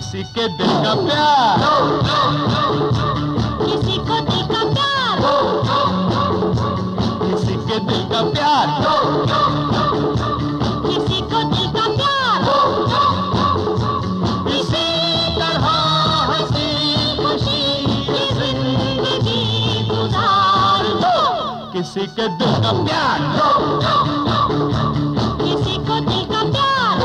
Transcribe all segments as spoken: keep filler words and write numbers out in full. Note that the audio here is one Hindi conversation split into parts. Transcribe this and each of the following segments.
किसी के दिल का प्यार, किसी को दिल का प्यार, किसी के दिल का प्यार, किसी को दिल का प्यार, इसी तरह हंसी खुशी ये जिंदगी गुजार दो। किसी के दिल का प्यार, किसी को दिल का प्यार,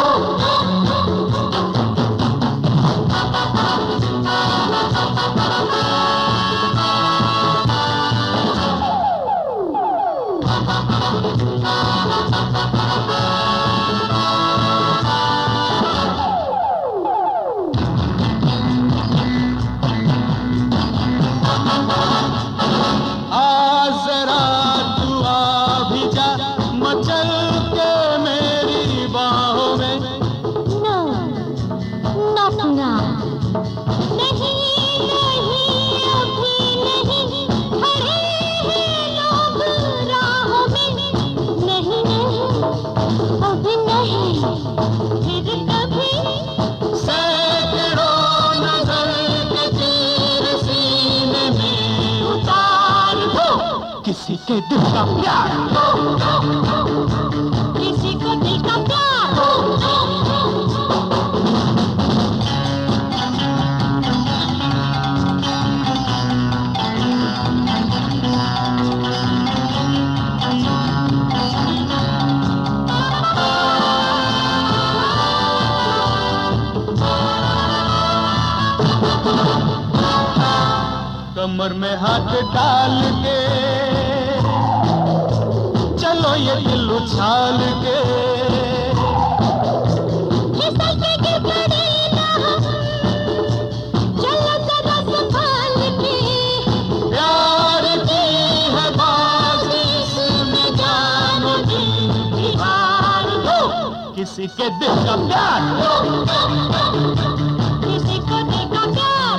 मचल के मेरी बाहों में। No, not now. नहीं नहीं अभी नहीं, खड़े हैं लोग राहों में। नहीं नहीं अभी नहीं, फिर कभी सैकड़ों नजर के तीर सीने में उतार दो। किसी के दिल का प्यार, किसी को दिल का प्यार, कमर में हाथ डाल के चलो ये दिल उछाल के, फिसल के गिर पड़े ना हम, चलो जरा संभाल के। प्यार की है बाजी इसमें जानो दिल की हार दो। किसी के दिल का प्यार, किसी को दिल का प्यार,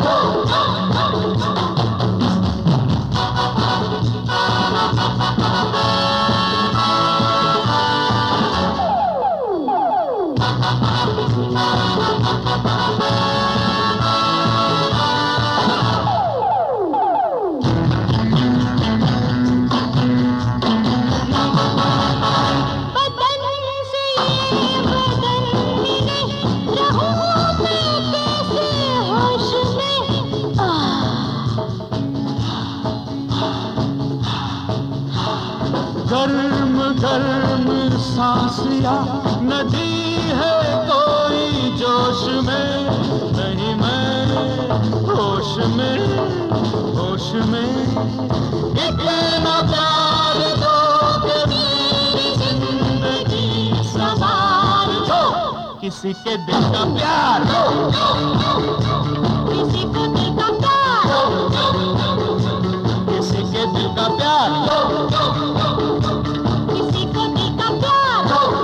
बदन से ये बदन मिले, रहूं मैं कैसे होश में। गर्म गर्म सांसिया नदी है कोई जोश में। नहीं मैं होश में, होश में इतना प्यार दो कि मेरी जिंदगी संवार दो। किसी के दिल का प्यार, किसी को दिल का प्यार, किसी के दिल का प्यार, किसी को दिल का प्यार,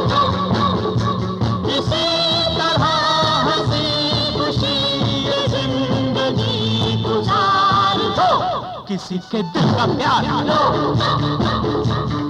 इसी तरह हंसी खुशी ये जिंदगी गुजार दो। किसी के दिल का प्यार।